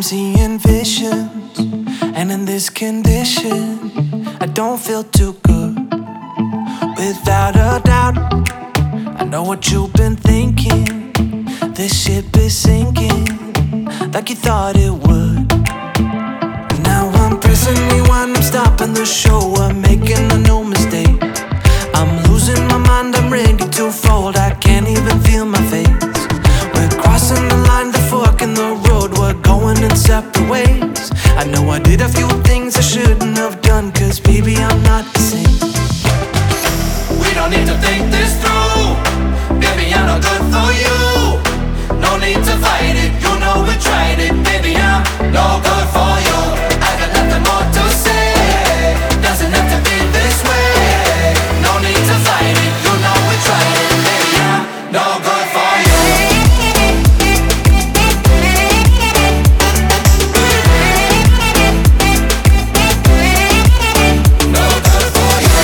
seeing visions, and in this condition, I don't feel too good. Without a doubt, I know what you've been thinking. This ship is sinking like you thought it would. Now I'm pressing rewind, I'm stopping the show, I'm making a new mistake. I'm losing my mind, I'm ready to fold, I can't even feel my face. We're crossing the line, the fork in the road, we're going in separate ways. I know I did a few things I shouldn't have done, cause baby I'm not the same. We don't need to think this through, baby I'm not good for you. No need to fight it, you know we tried it, baby I'm no good for you. I got nothing more to say, doesn't have to be this way. No need to fight it, you know we tried it, baby I'm no good for you. No good for you.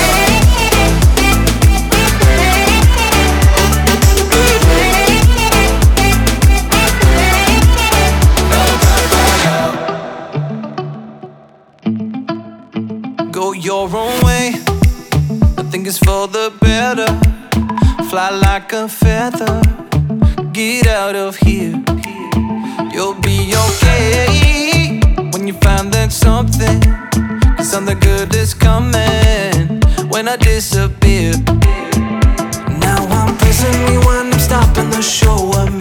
Go your own way, I think it's for the better. Fly like a feather, get out of here. You'll be okay when you find that something, cause something good is coming when I disappear. Now I'm pressing rewind, I'm stopping the show, I'm